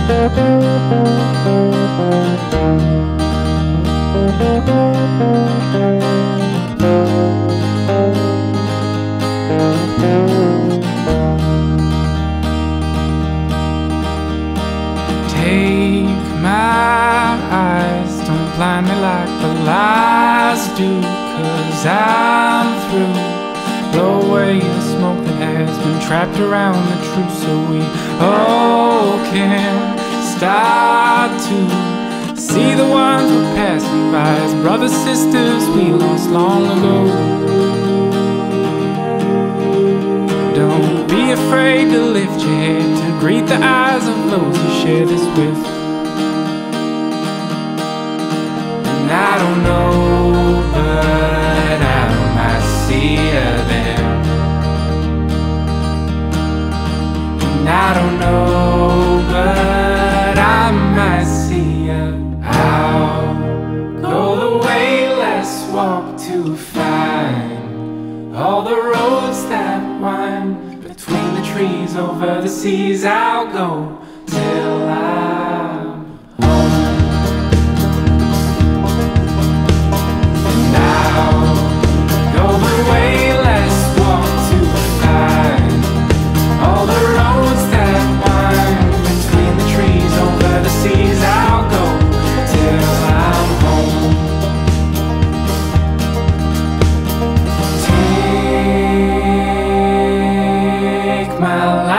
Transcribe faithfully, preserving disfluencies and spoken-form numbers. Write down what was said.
Take my eyes, don't blind me like the lies do, 'cause I'm through. Blow away the smoke that has been trapped around the truth, so we all can start to see the ones we're passing by as brothers, sisters we lost long ago. Don't be afraid to lift your head, to greet the eyes of those you share this with. And I don't know, but I might see you there. And I don't know, but I might see you. I'll go the way less walked to find all the roads that wind between the trees over the seas. I'll go till I'm home. And I'll go the way less walked to find all the roads that wind between the trees over the seas. I'll go till I'm home. Take my life.